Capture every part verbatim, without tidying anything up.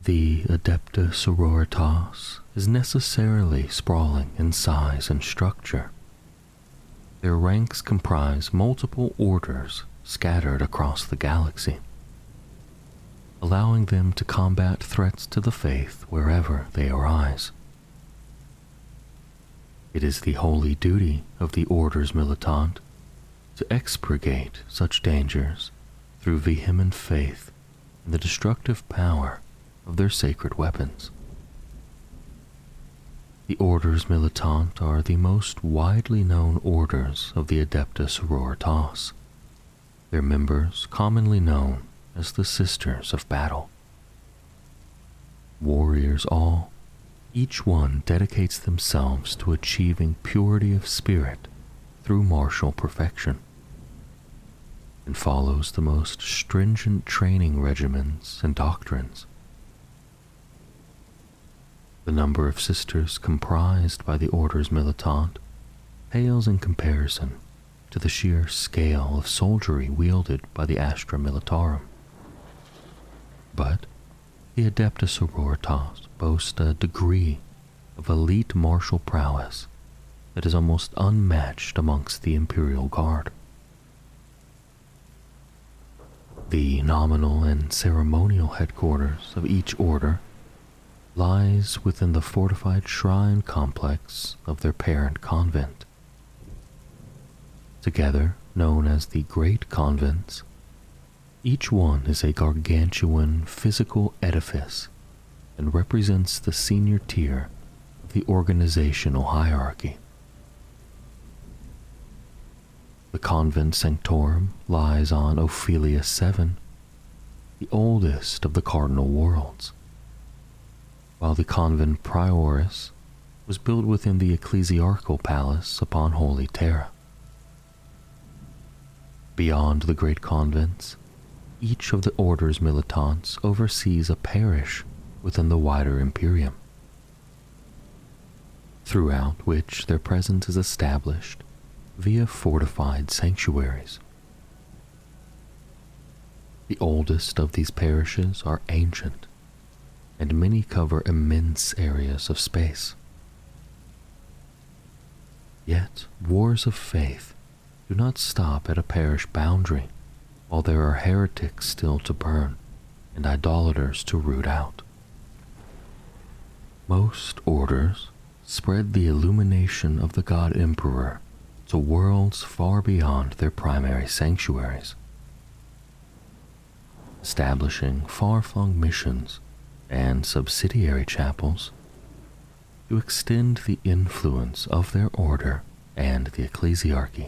The Adepta Sororitas is necessarily sprawling in size and structure. Their ranks comprise multiple orders scattered across the galaxy, allowing them to combat threats to the faith wherever they arise. It is the holy duty of the Orders Militant to expurgate such dangers through vehement faith in the destructive power of their sacred weapons. The Orders Militant are the most widely known orders of the Adepta Sororitas, their members commonly known as the Sisters of Battle. Warriors all, each one dedicates themselves to achieving purity of spirit through martial perfection, and follows the most stringent training regimens and doctrines. The number of sisters comprised by the Orders Militant pales in comparison to the sheer scale of soldiery wielded by the Astra Militarum. But the Adepta Sororitas boast a degree of elite martial prowess that is almost unmatched amongst the Imperial Guard. The nominal and ceremonial headquarters of each order lies within the fortified shrine complex of their parent convent. Together known as the Great Convents, each one is a gargantuan physical edifice and represents the senior tier of the organizational hierarchy. The convent sanctorum lies on Ophelia seven, the oldest of the cardinal worlds, while the convent prioris was built within the ecclesiarchal palace upon Holy Terra. Beyond the great convents, each of the Orders Militants oversees a parish within the wider Imperium, throughout which their presence is established via fortified sanctuaries. The oldest of these parishes are ancient, and many cover immense areas of space. Yet, wars of faith do not stop at a parish boundary, while there are heretics still to burn and idolaters to root out. Most orders spread the illumination of the God Emperor to worlds far beyond their primary sanctuaries, establishing far-flung missions and subsidiary chapels to extend the influence of their order and the ecclesiarchy.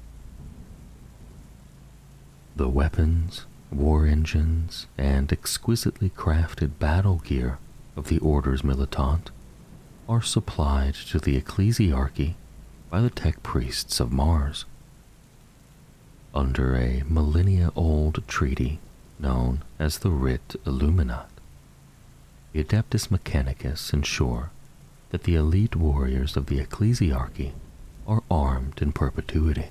The weapons, war engines, and exquisitely crafted battle gear of the Orders Militant are supplied to the ecclesiarchy by the tech priests of Mars, under a millennia-old treaty known as the Writ Illuminat. The Adeptus Mechanicus ensure that the elite warriors of the ecclesiarchy are armed in perpetuity.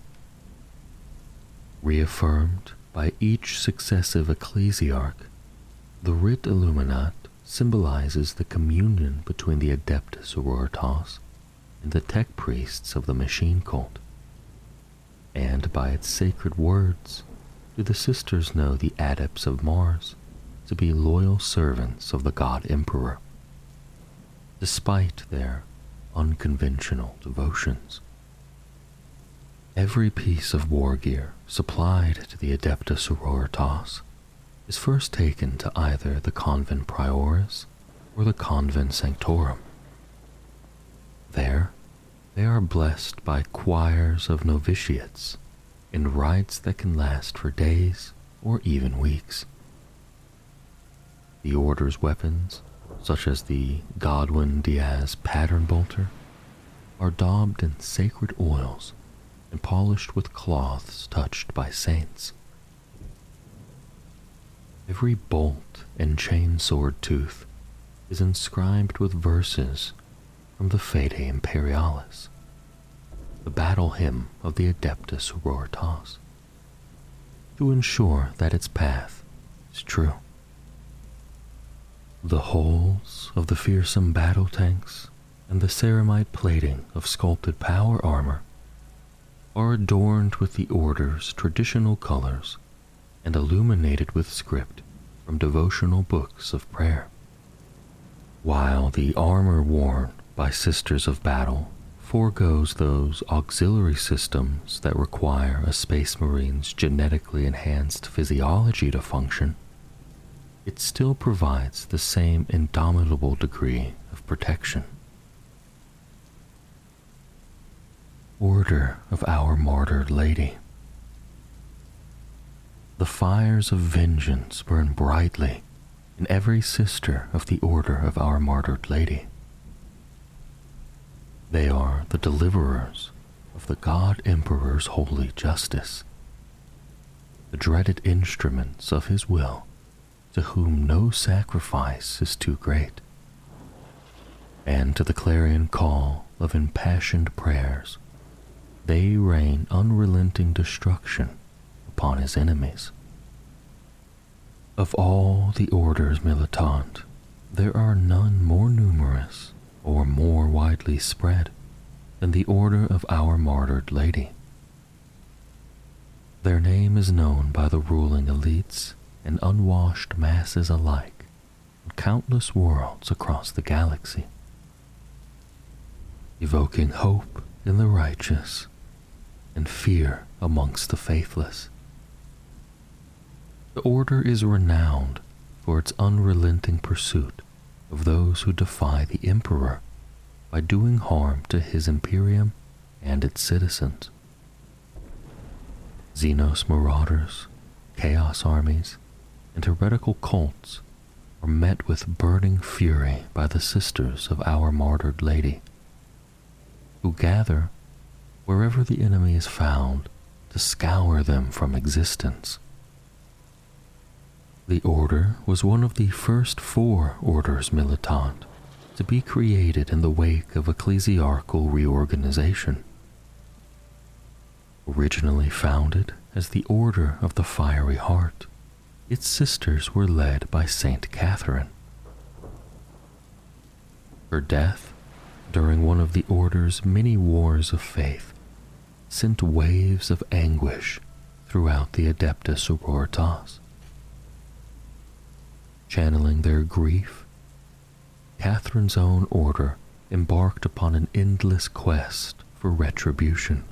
Reaffirmed by each successive ecclesiarch, the Writ Illuminat symbolizes the communion between the Adepta Sororitas and the tech priests of the machine cult, and by its sacred words do the sisters know the adepts of Mars to be loyal servants of the God Emperor, despite their unconventional devotions. Every piece of war gear supplied to the Adepta Sororitas is first taken to either the convent prioris or the convent sanctorum. There, they are blessed by choirs of novitiates in rites that can last for days or even weeks. The order's weapons, such as the Godwin Diaz pattern bolter, are daubed in sacred oils and polished with cloths touched by saints. Every bolt and chain sword tooth is inscribed with verses from the Fede Imperialis, the battle hymn of the Adepta Sororitas, to ensure that its path is true. The hulls of the fearsome battle tanks and the ceramite plating of sculpted power armor are adorned with the Order's traditional colors and illuminated with script from devotional books of prayer, while the armor worn by Sisters of Battle foregoes those auxiliary systems that require a Space Marine's genetically enhanced physiology to function. It still provides the same indomitable degree of protection. Order of Our Martyred Lady. The fires of vengeance burn brightly in every sister of the Order of Our Martyred Lady. They are the deliverers of the God Emperor's holy justice, the dreaded instruments of his will, to whom no sacrifice is too great, and to the clarion call of impassioned prayers, they rain unrelenting destruction upon his enemies. Of all the orders militant, there are none more numerous or more widely spread than the Order of Our Martyred Lady. Their name is known by the ruling elites and unwashed masses alike in countless worlds across the galaxy, evoking hope in the righteous and fear amongst the faithless. The Order is renowned for its unrelenting pursuit of those who defy the Emperor by doing harm to his Imperium and its citizens. Xenos marauders, chaos armies, and heretical cults are met with burning fury by the Sisters of Our Martyred Lady, who gather wherever the enemy is found to scour them from existence. The Order was one of the first four orders militant to be created in the wake of ecclesiarchal reorganization. Originally founded as the Order of the Fiery Heart, its sisters were led by Saint Catherine. Her death, during one of the Order's many wars of faith, sent waves of anguish throughout the Adepta Sororitas. Channeling their grief, Catherine's own order embarked upon an endless quest for retribution.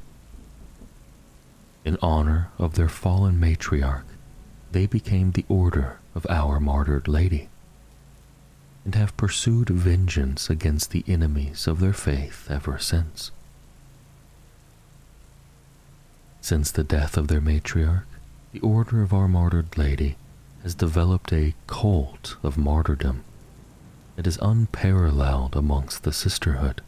In honor of their fallen matriarch, they became the Order of Our Martyred Lady, and have pursued vengeance against the enemies of their faith ever since. Since the death of their matriarch, the Order of Our Martyred Lady has developed a cult of martyrdom that is unparalleled amongst the sisterhood.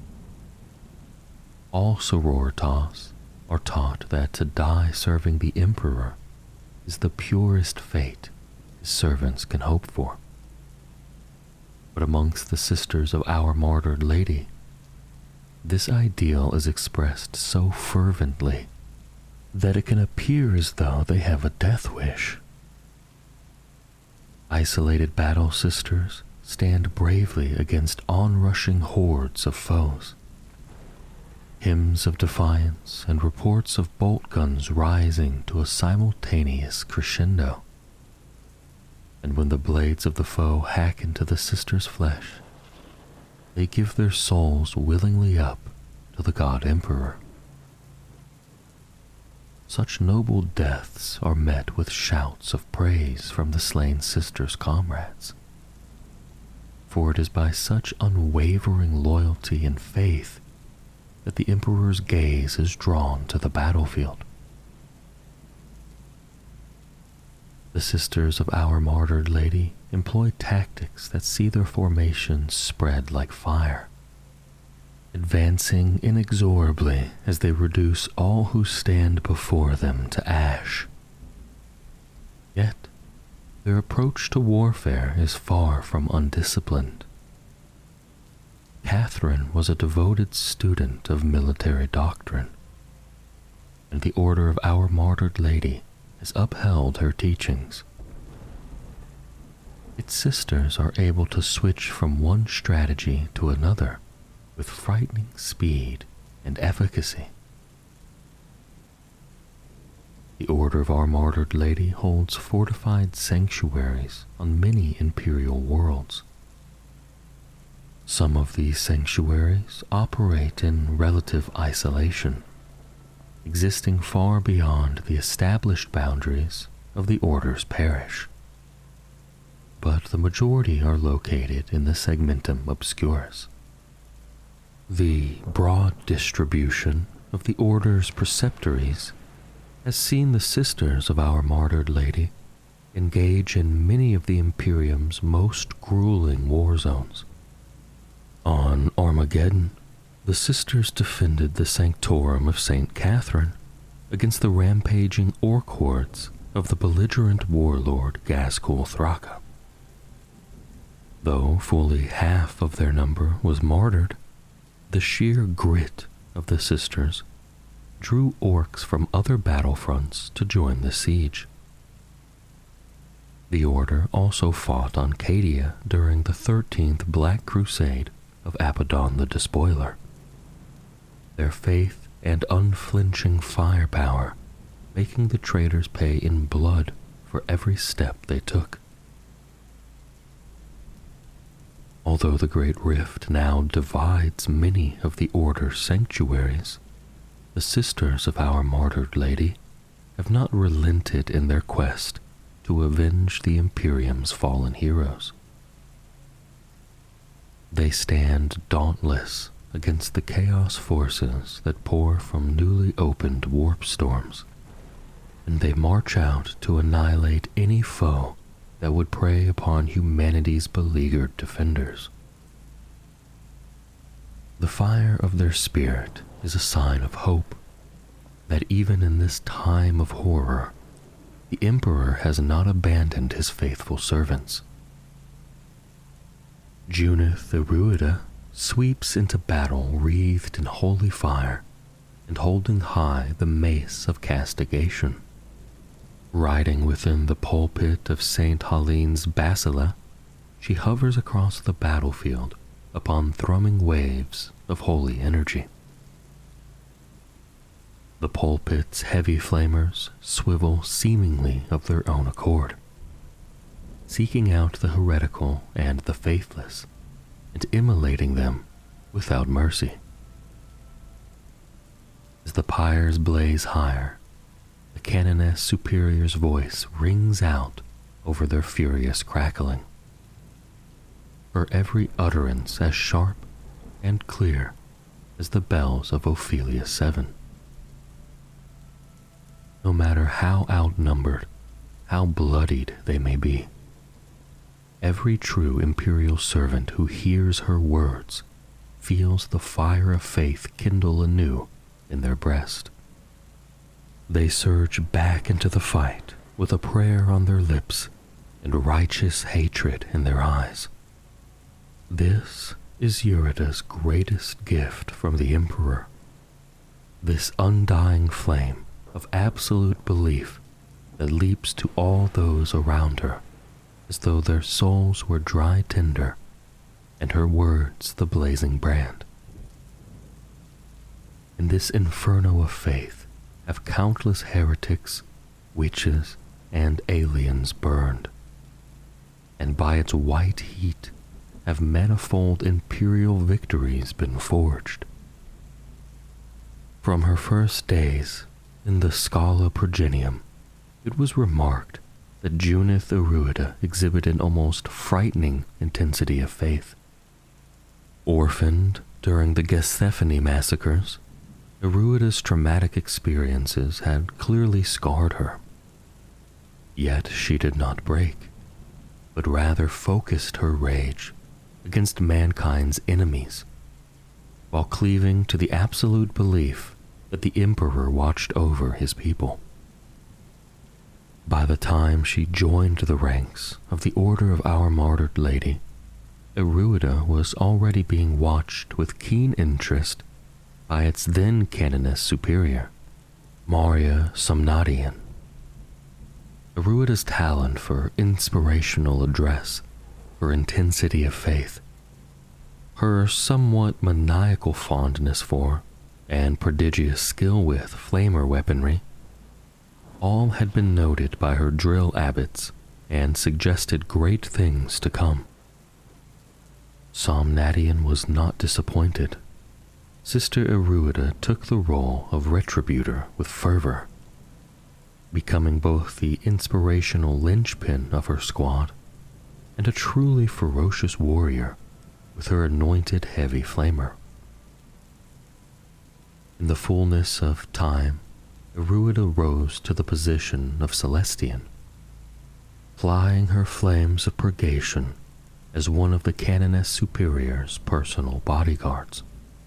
All sororitas are taught that to die serving the Emperor is the purest fate his servants can hope for. But amongst the Sisters of Our Martyred Lady, this ideal is expressed so fervently that it can appear as though they have a death wish. Isolated battle sisters stand bravely against onrushing hordes of foes. Hymns of defiance and reports of bolt guns rising to a simultaneous crescendo. And when the blades of the foe hack into the sisters' flesh, they give their souls willingly up to the God Emperor. Such noble deaths are met with shouts of praise from the slain sisters' comrades, for it is by such unwavering loyalty and faith that the Emperor's gaze is drawn to the battlefield. The Sisters of Our Martyred Lady employ tactics that see their formations spread like fire, advancing inexorably as they reduce all who stand before them to ash. Yet, their approach to warfare is far from undisciplined. Catherine was a devoted student of military doctrine, and the Order of Our Martyred Lady has upheld her teachings. its sisters are able to switch from one strategy to another with frightening speed and efficacy. The Order of Our Martyred Lady holds fortified sanctuaries on many imperial worlds. Some of these sanctuaries operate in relative isolation, existing far beyond the established boundaries of the Order's parish. But the majority are located in the Segmentum Obscurus. The broad distribution of the Order's preceptories has seen the Sisters of Our Martyred Lady engage in many of the Imperium's most grueling war zones. On Armageddon, the Sisters defended the Sanctorum of Saint Catherine against the rampaging orc hordes of the belligerent warlord Ghazghkull Thraka. Though fully half of their number was martyred, the sheer grit of the Sisters drew orcs from other battlefronts to join the siege. The Order also fought on Cadia during the thirteenth Black Crusade of Apollon the Despoiler. Their faith and unflinching firepower making the traitors pay in blood for every step they took. Although the Great Rift now divides many of the Order's sanctuaries, the Sisters of Our Martyred Lady have not relented in their quest to avenge the Imperium's fallen heroes. They stand dauntless against the chaos forces that pour from newly opened warp storms, and they march out to annihilate any foe that would prey upon humanity's beleaguered defenders. The fire of their spirit is a sign of hope, that even in this time of horror, the Emperor has not abandoned his faithful servants. Junith Eruida sweeps into battle wreathed in holy fire and holding high the mace of castigation. Riding within the pulpit of Saint Helene's Basilica, she hovers across the battlefield upon thrumming waves of holy energy. The pulpit's heavy flamers swivel seemingly of their own accord, seeking out the heretical and the faithless, and immolating them without mercy. As the pyres blaze higher, the Canoness Superior's voice rings out over their furious crackling, her every utterance as sharp and clear as the bells of Ophelia Seven. No matter how outnumbered, how bloodied they may be, every true imperial servant who hears her words feels the fire of faith kindle anew in their breast. They surge back into the fight with a prayer on their lips and righteous hatred in their eyes. This is Eurida's greatest gift from the Emperor, this undying flame of absolute belief that leaps to all those around her as though their souls were dry tinder and her words the blazing brand. In this inferno of faith have countless heretics, witches, and aliens burned, and by its white heat have manifold imperial victories been forged. From her first days in the Scala Progenium, it was remarked that Junith Eruida exhibited almost frightening intensity of faith. Orphaned during the Gethsemane massacres, Eruida's traumatic experiences had clearly scarred her. Yet she did not break, but rather focused her rage against mankind's enemies, while cleaving to the absolute belief that the Emperor watched over his people. By the time she joined the ranks of the Order of Our Martyred Lady, Eruida was already being watched with keen interest by its then Canoness Superior, Maria Somnadian. Eruida's talent for inspirational address, her intensity of faith, her somewhat maniacal fondness for, and prodigious skill with flamer weaponry, all had been noted by her drill abbots and suggested great things to come. Somnadian was not disappointed. Sister Eruida took the role of retributor with fervor, becoming both the inspirational linchpin of her squad and a truly ferocious warrior with her anointed heavy flamer. In the fullness of time, Eruida rose to the position of Celestian, plying her flames of purgation as one of the Canoness Superior's personal bodyguards.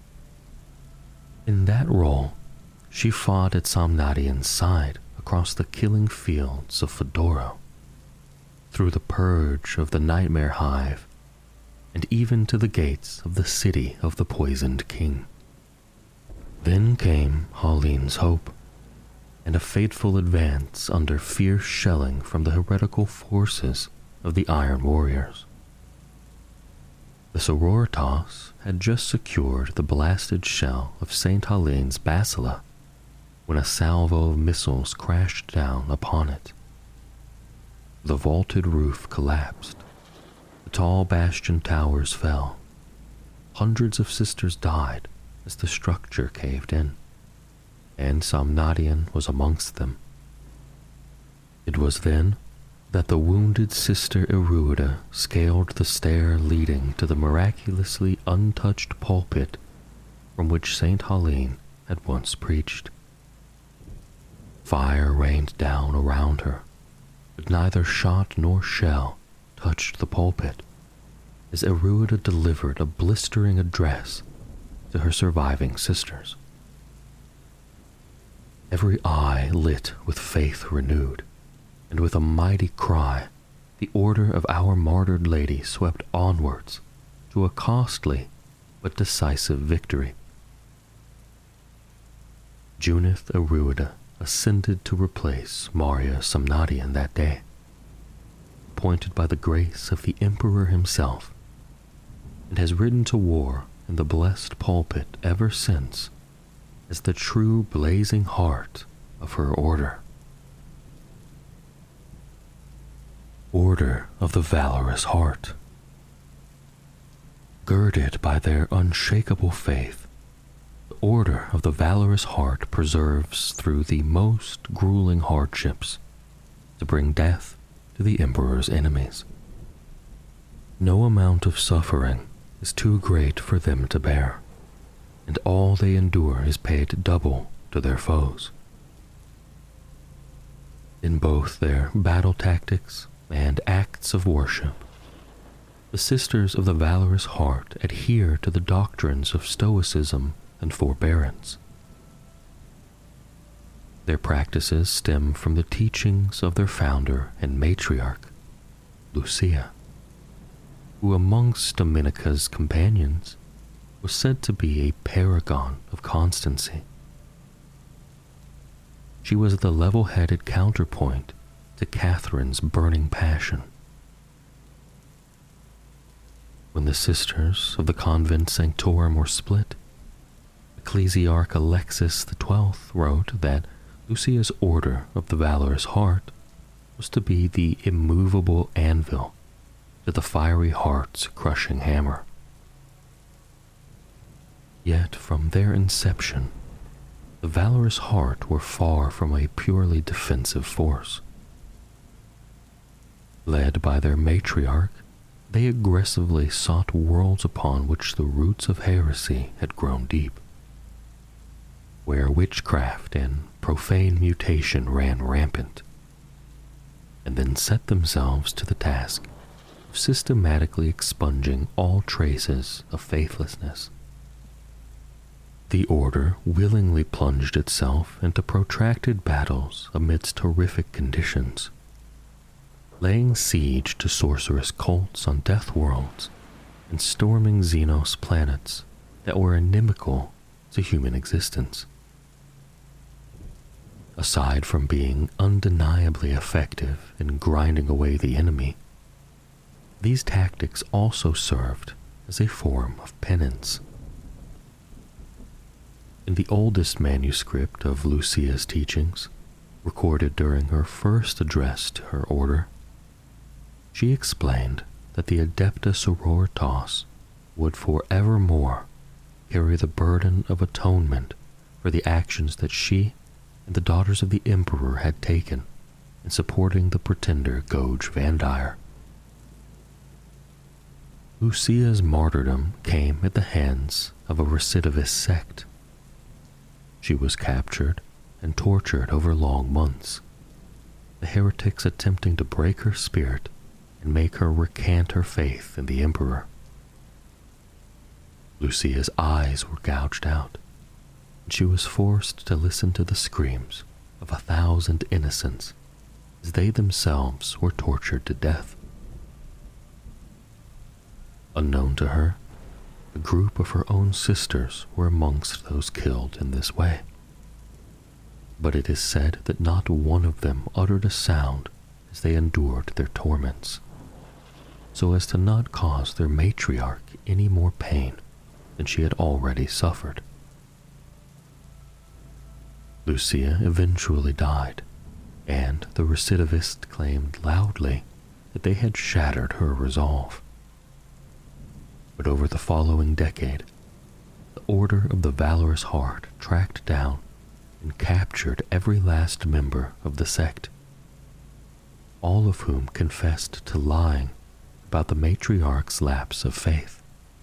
In that role, she fought at Somnadian's side across the killing fields of Fedoro, through the purge of the Nightmare Hive, and even to the gates of the city of the Poisoned King. Then came Hauline's Hope, and a fateful advance under fierce shelling from the heretical forces of the Iron Warriors. The Sororitas had just secured the blasted shell of Saint Hauline's Bacilla when a salvo of missiles crashed down upon it. The vaulted roof collapsed. The tall bastion towers fell. Hundreds of sisters died as the structure caved in, and Somnadian was amongst them. It was then that the wounded Sister Eruida scaled the stair leading to the miraculously untouched pulpit from which Saint Hauline had once preached. Fire rained down around her, but neither shot nor shell touched the pulpit as Eruida delivered a blistering address to her surviving sisters. Every eye lit with faith renewed, and with a mighty cry, the order of our martyred lady swept onwards to a costly but decisive victory. Junith Eruida ascended to replace Maria Somnadian that day, appointed by the grace of the Emperor himself, and has ridden to war in the blessed pulpit ever since as the true blazing heart of her order. Order of the Valorous Heart. Girded by their unshakable faith, the Order of the Valorous Heart preserves through the most grueling hardships to bring death to the Emperor's enemies. No amount of suffering is too great for them to bear, and all they endure is paid double to their foes. In both their battle tactics and acts of worship, the Sisters of the Valorous Heart adhere to the doctrines of stoicism and forbearance. Their practices stem from the teachings of their founder and matriarch, Lucia, who amongst Dominica's companions was said to be a paragon of constancy. She was the level-headed counterpoint to Catherine's burning passion. When the sisters of the convent sanctorum were split, Ecclesiarch Alexis the Twelfth wrote that Lucia's Order of the Valorous Heart was to be the immovable anvil to the fiery heart's crushing hammer. Yet from their inception, the Valorous Heart were far from a purely defensive force. Led by their matriarch, they aggressively sought worlds upon which the roots of heresy had grown deep, where witchcraft and profane mutation ran rampant, and then set themselves to the task of systematically expunging all traces of faithlessness. The Order willingly plunged itself into protracted battles amidst horrific conditions, laying siege to sorcerous cults on death worlds and storming Xenos planets that were inimical to human existence. Aside from being undeniably effective in grinding away the enemy, these tactics also served as a form of penance. In the oldest manuscript of Lucia's teachings, recorded during her first address to her order, she explained that the Adepta Sororitas would forevermore carry the burden of atonement for the actions that she and the daughters of the Emperor had taken in supporting the pretender Goge Vandire. Lucia's martyrdom came at the hands of a recidivist sect. She was captured and tortured over long months, the heretics attempting to break her spirit and make her recant her faith in the Emperor. Lucia's eyes were gouged out, and she was forced to listen to the screams of a thousand innocents as they themselves were tortured to death. Unknown to her, a group of her own sisters were amongst those killed in this way. But it is said that not one of them uttered a sound as they endured their torments, so as to not cause their matriarch any more pain than she had already suffered. Lucia eventually died, and the recidivist claimed loudly that they had shattered her resolve. But over the following decade, the Order of the Valorous Heart tracked down and captured every last member of the sect, all of whom confessed to lying about the matriarch's lapse of faith.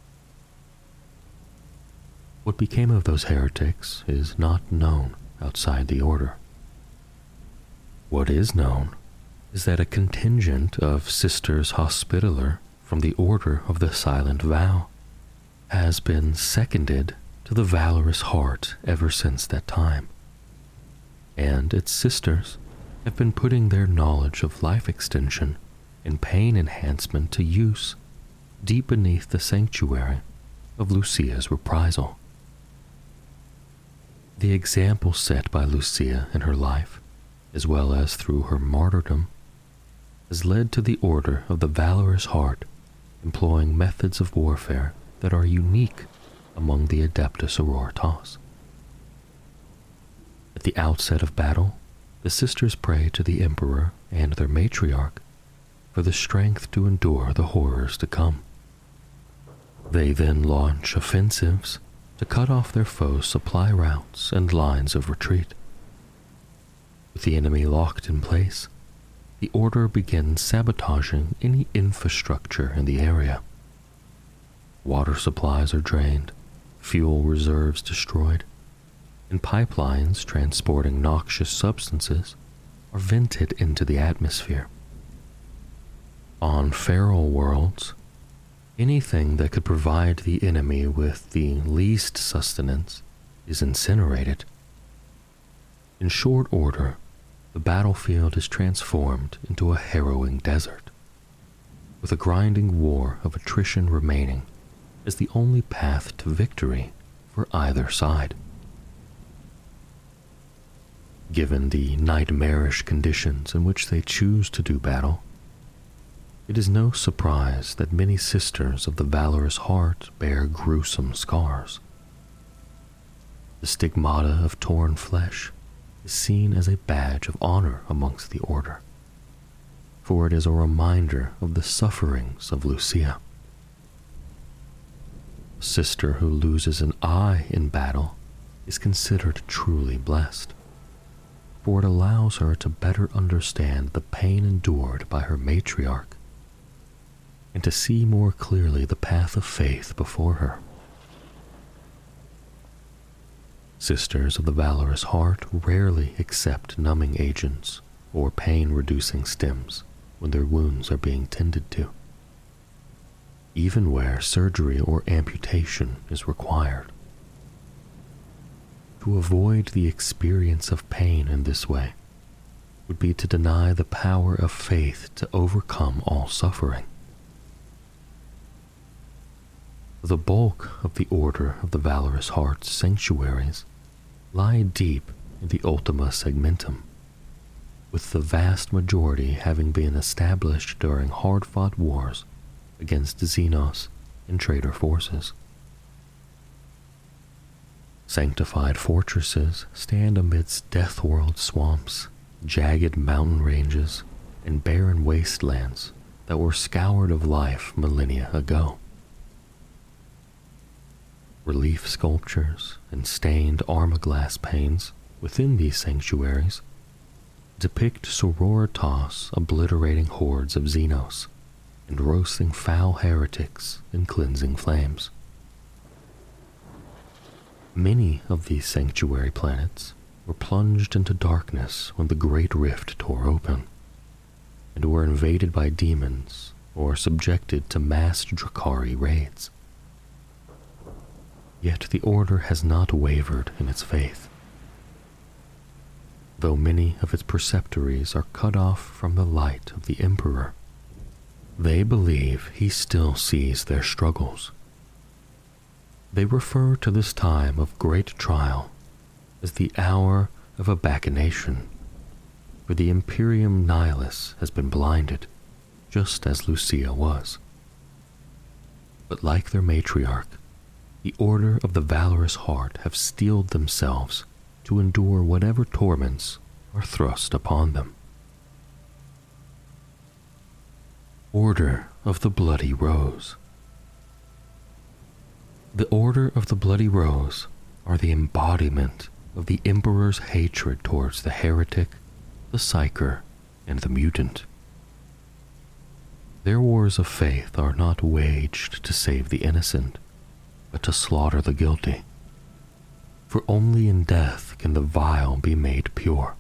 What became of those heretics is not known outside the order. What is known is that a contingent of Sisters Hospitaller from the Order of the Silent Vow has been seconded to the Valorous Heart ever since that time, and its sisters have been putting their knowledge of life extension and pain enhancement to use deep beneath the sanctuary of Lucia's reprisal. The example set by Lucia in her life, as well as through her martyrdom, has led to the Order of the Valorous Heart employing methods of warfare that are unique among the Adepta Sororitas. At the outset of battle, the sisters pray to the Emperor and their matriarch for the strength to endure the horrors to come. They then launch offensives to cut off their foes' supply routes and lines of retreat. With the enemy locked in place, the Order begins sabotaging any infrastructure in the area. Water supplies are drained, fuel reserves destroyed, and pipelines transporting noxious substances are vented into the atmosphere. On feral worlds, anything that could provide the enemy with the least sustenance is incinerated. In short order, the battlefield is transformed into a harrowing desert, with a grinding war of attrition remaining as the only path to victory for either side. Given the nightmarish conditions in which they choose to do battle, it is no surprise that many sisters of the Valorous Heart bear gruesome scars. The stigmata of torn flesh is seen as a badge of honor amongst the Order, for it is a reminder of the sufferings of Lucia. A sister who loses an eye in battle is considered truly blessed, for it allows her to better understand the pain endured by her matriarch and to see more clearly the path of faith before her. Sisters of the Valorous Heart rarely accept numbing agents or pain-reducing stems when their wounds are being tended to, even where surgery or amputation is required. To avoid the experience of pain in this way would be to deny the power of faith to overcome all suffering. The bulk of the Order of the Valorous Heart's sanctuaries lie deep in the Ultima Segmentum, with the vast majority having been established during hard-fought wars against Xenos and traitor forces. Sanctified fortresses stand amidst Deathworld swamps, jagged mountain ranges, and barren wastelands that were scoured of life millennia ago. Relief sculptures and stained armor-glass panes within these sanctuaries depict Sororitas obliterating hordes of Xenos and roasting foul heretics in cleansing flames. Many of these sanctuary planets were plunged into darkness when the Great Rift tore open, and were invaded by demons or subjected to mass Drakari raids. Yet the Order has not wavered in its faith. Though many of its preceptories are cut off from the light of the Emperor, they believe he still sees their struggles. They refer to this time of great trial as the hour of a bacchanation, where the Imperium Nihilus has been blinded, just as Lucia was. But like their matriarch, the Order of the Valorous Heart have steeled themselves to endure whatever torments are thrust upon them. Order of the Bloody Rose. The Order of the Bloody Rose are the embodiment of the Emperor's hatred towards the heretic, the psyker, and the mutant. Their wars of faith are not waged to save the innocent, but to slaughter the guilty. For only in death can the vile be made pure.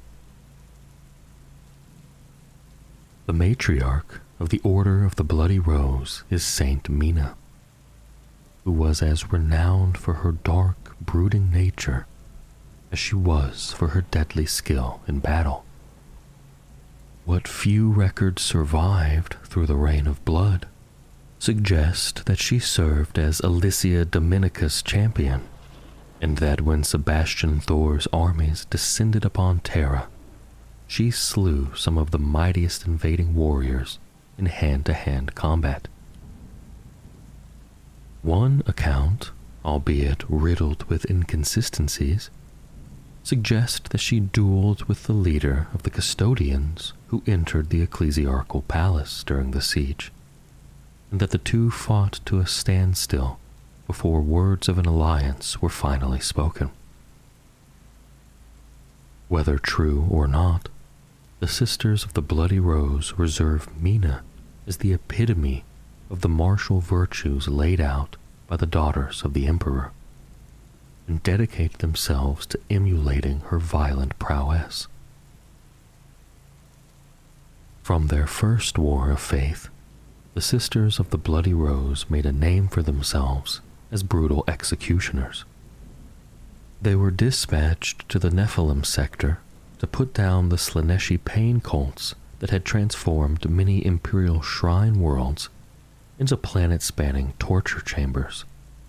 The matriarch of the Order of the Bloody Rose is Saint Mina, who was as renowned for her dark, brooding nature as she was for her deadly skill in battle. What few records survived through the Reign of Blood suggest that she served as Alicia Dominica's champion, and that when Sebastian Thor's armies descended upon Terra, she slew some of the mightiest invading warriors in hand-to-hand combat. One account, albeit riddled with inconsistencies, suggests that she dueled with the leader of the custodians who entered the ecclesiarchal palace during the siege, and that the two fought to a standstill before words of an alliance were finally spoken. Whether true or not, the Sisters of the Bloody Rose reserve Mina as the epitome of the martial virtues laid out by the daughters of the Emperor, and dedicate themselves to emulating her violent prowess. From their first war of faith, the Sisters of the Bloody Rose made a name for themselves as brutal executioners. They were dispatched to the Nephilim sector to put down the Slaaneshi pain cults that had transformed many Imperial Shrine worlds into planet-spanning torture chambers.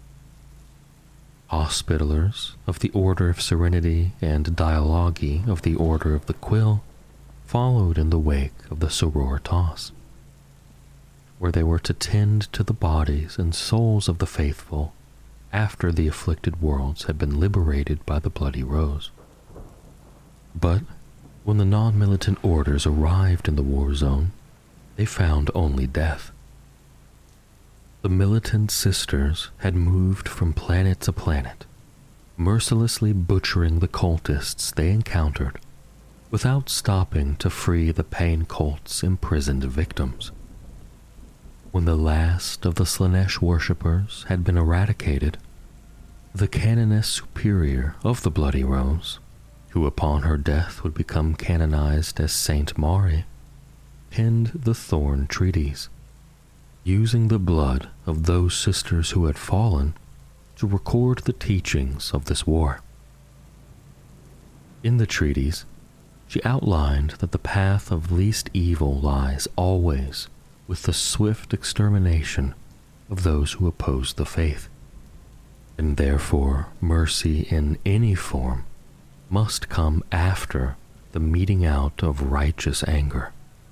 Hospitallers of the Order of Serenity and Dialogi of the Order of the Quill followed in the wake of the Sororitas, where they were to tend to the bodies and souls of the faithful after the afflicted worlds had been liberated by the Bloody Rose. But when the non-militant orders arrived in the war zone, they found only death. The militant sisters had moved from planet to planet, mercilessly butchering the cultists they encountered without stopping to free the pain cult's imprisoned victims. When the last of the Slaanesh worshippers had been eradicated, the Canoness Superior of the Bloody Rose, who upon her death would become canonized as Saint Mari, penned the Thorn Treaties, using the blood of those sisters who had fallen to record the teachings of this war. In the treaties, she outlined that the path of least evil lies always with the swift extermination of those who oppose the faith, and therefore mercy in any form must come after the meting out of righteous anger.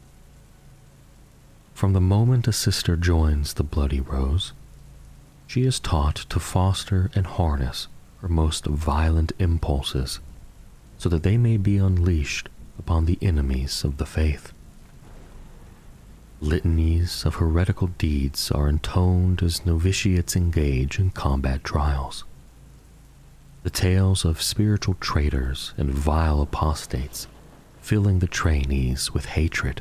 From the moment a sister joins the Bloody Rose, she is taught to foster and harness her most violent impulses so that they may be unleashed upon the enemies of the faith. Litanies of heretical deeds are intoned as novitiates engage in combat trials. The tales of spiritual traitors and vile apostates filling the trainees with hatred.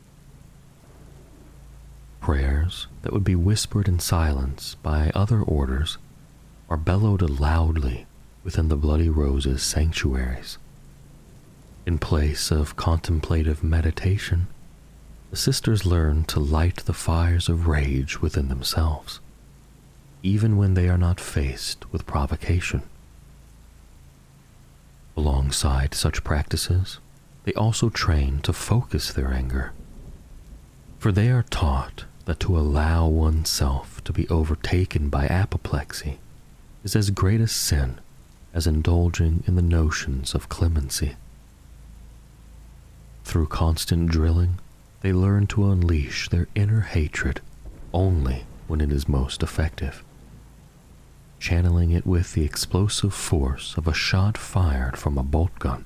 Prayers that would be whispered in silence by other orders are bellowed loudly within the Bloody Rose's sanctuaries. In place of contemplative meditation, the sisters learn to light the fires of rage within themselves, even when they are not faced with provocation. Alongside such practices, they also train to focus their anger, for they are taught that to allow oneself to be overtaken by apoplexy is as great a sin as indulging in the notions of clemency. Through constant drilling, they learn to unleash their inner hatred only when it is most effective, channeling it with the explosive force of a shot fired from a bolt gun.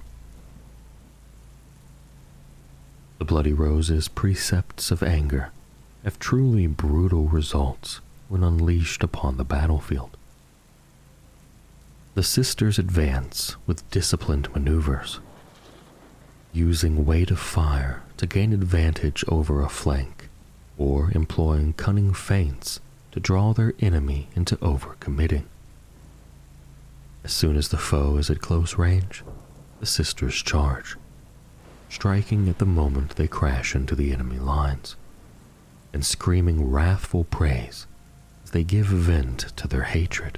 The Bloody Rose's precepts of anger have truly brutal results when unleashed upon the battlefield. The sisters advance with disciplined maneuvers, using weight of fire to gain advantage over a flank, or employing cunning feints to draw their enemy into overcommitting. As soon as the foe is at close range, the sisters charge, striking at the moment they crash into the enemy lines, and screaming wrathful praise as they give vent to their hatred.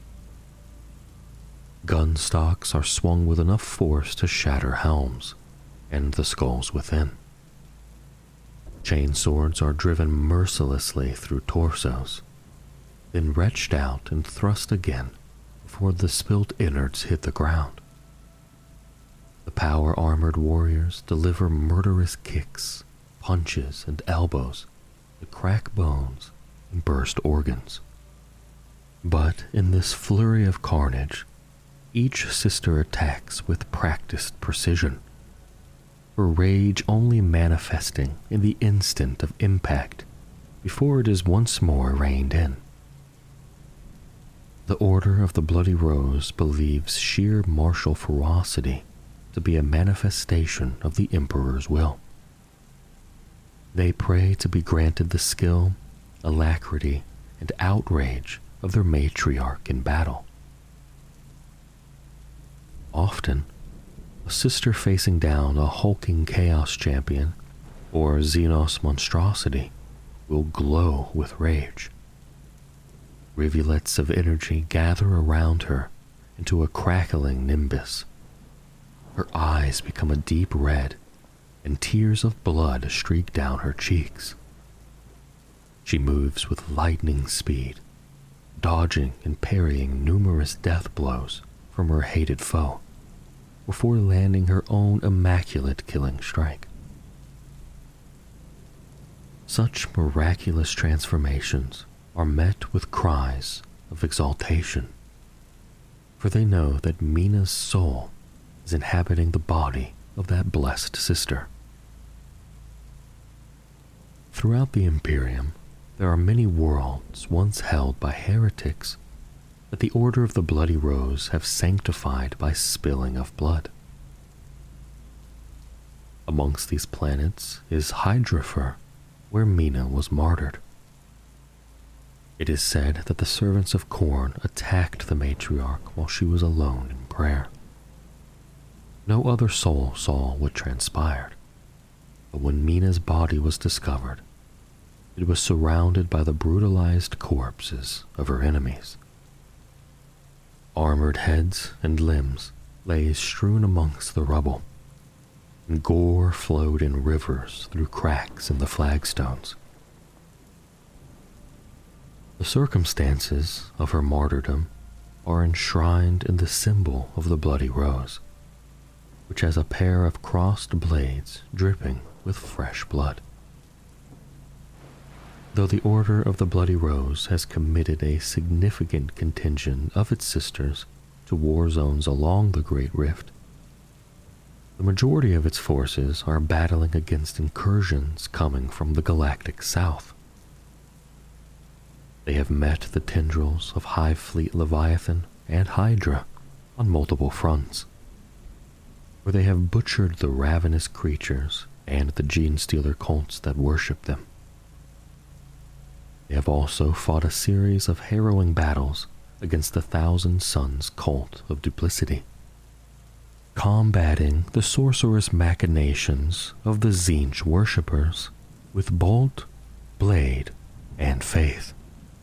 Gun stocks are swung with enough force to shatter helms and the skulls within. Chain swords are driven mercilessly through torsos, then wrenched out and thrust again before the spilt innards hit the ground. The power-armored warriors deliver murderous kicks, punches, and elbows to crack bones and burst organs. But in this flurry of carnage, each sister attacks with practiced precision, her rage only manifesting in the instant of impact before it is once more reined in. The Order of the Bloody Rose believes sheer martial ferocity to be a manifestation of the Emperor's will. They pray to be granted the skill, alacrity, and outrage of their matriarch in battle. Often, a sister facing down a hulking chaos champion or Xenos monstrosity will glow with rage. Rivulets of energy gather around her into a crackling nimbus. Her eyes become a deep red, and tears of blood streak down her cheeks. She moves with lightning speed, dodging and parrying numerous death blows from her hated foe, before landing her own immaculate killing strike. Such miraculous transformations are met with cries of exaltation, for they know that Mina's soul is inhabiting the body of that blessed sister. Throughout the Imperium, there are many worlds once held by heretics that the Order of the Bloody Rose have sanctified by spilling of blood. Amongst these planets is Hydrafer, where Mina was martyred. It is said that the servants of Khorne attacked the matriarch while she was alone in prayer. No other soul saw what transpired, but when Mina's body was discovered, it was surrounded by the brutalized corpses of her enemies. Armored heads and limbs lay strewn amongst the rubble, and gore flowed in rivers through cracks in the flagstones. The circumstances of her martyrdom are enshrined in the symbol of the Bloody Rose, which has a pair of crossed blades dripping with fresh blood. Though the Order of the Bloody Rose has committed a significant contingent of its sisters to war zones along the Great Rift, the majority of its forces are battling against incursions coming from the galactic south. They have met the tendrils of Hive Fleet Leviathan and Hydra on multiple fronts, where they have butchered the ravenous creatures and the Genestealer cults that worship them. They have also fought a series of harrowing battles against the Thousand Sons cult of duplicity, combating the sorcerous machinations of the Tzeentch worshippers with bolt, blade, and faith.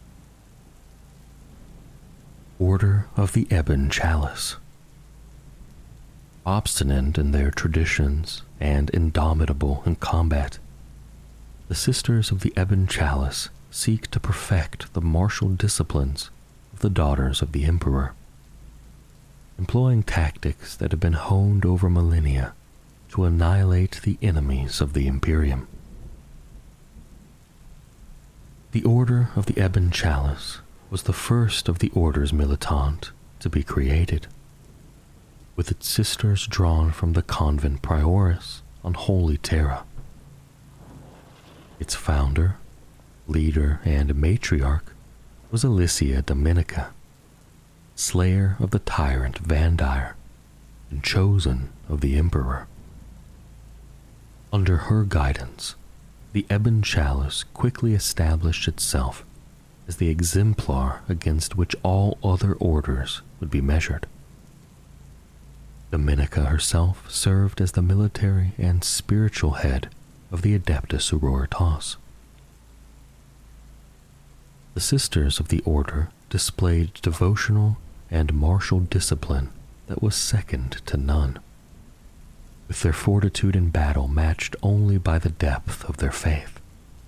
Order of the Ebon Chalice. Obstinate in their traditions and indomitable in combat, the Sisters of the Ebon Chalice seek to perfect the martial disciplines of the Daughters of the Emperor, employing tactics that have been honed over millennia to annihilate the enemies of the Imperium. The Order of the Ebon Chalice was the first of the orders militant to be created, with its sisters drawn from the Convent Prioris on Holy Terra. Its founder, leader, and matriarch was Alicia Dominica, slayer of the tyrant Vandire and chosen of the Emperor. Under her guidance, the Ebon Chalice quickly established itself as the exemplar against which all other orders would be measured. Dominica herself served as the military and spiritual head of the Adeptus Sororitas. The Sisters of the Order displayed devotional and martial discipline that was second to none, with their fortitude in battle matched only by the depth of their faith.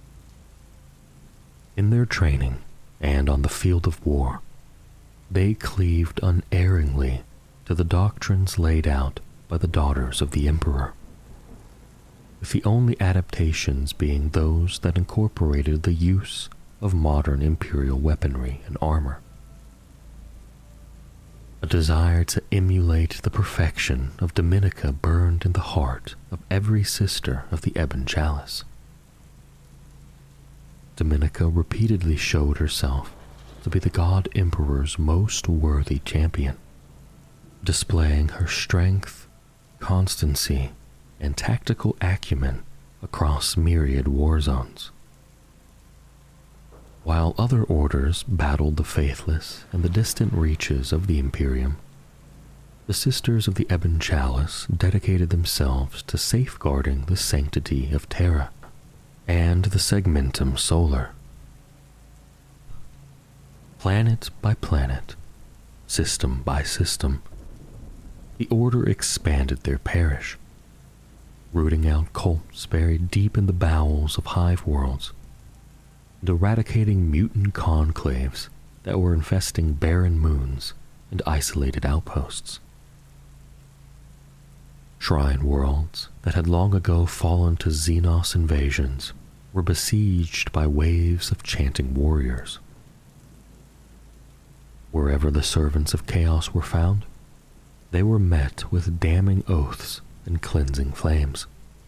In their training and on the field of war, they cleaved unerringly to the doctrines laid out by the Daughters of the Emperor, with the only adaptations being those that incorporated the use of modern imperial weaponry and armor. A desire to emulate the perfection of Dominica burned in the heart of every sister of the Ebon Chalice. Dominica repeatedly showed herself to be the God Emperor's most worthy champion, displaying her strength, constancy, and tactical acumen across myriad war zones. While other orders battled the faithless and the distant reaches of the Imperium, the Sisters of the Ebon Chalice dedicated themselves to safeguarding the sanctity of Terra and the Segmentum Solar. Planet by planet, system by system, the Order expanded their parish, rooting out cults buried deep in the bowels of hive worlds, and eradicating mutant conclaves that were infesting barren moons and isolated outposts. Shrine worlds that had long ago fallen to Xenos invasions were besieged by waves of chanting warriors. Wherever the servants of chaos were found, they were met with damning oaths and cleansing flames.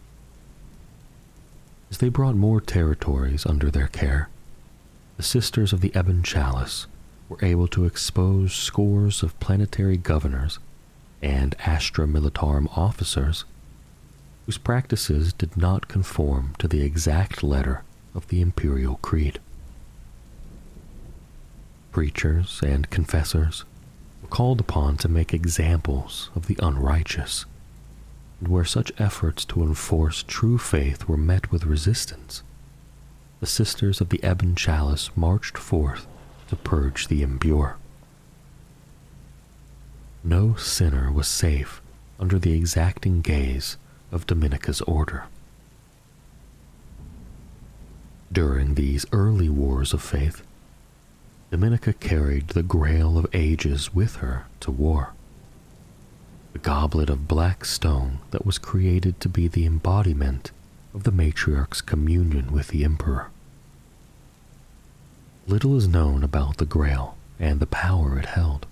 As they brought more territories under their care, the Sisters of the Ebon Chalice were able to expose scores of planetary governors and Astra Militarum officers whose practices did not conform to the exact letter of the Imperial Creed. Preachers and confessors were called upon to make examples of the unrighteous, and where such efforts to enforce true faith were met with resistance, the Sisters of the Ebon Chalice marched forth to purge the impure. No sinner was safe under the exacting gaze of Dominica's order. During these early wars of faith, Dominica carried the Grail of Ages with her to war. the goblet of black stone that was created to be the embodiment of the matriarch's communion with the Emperor. Little is known about the Grail and the power it held.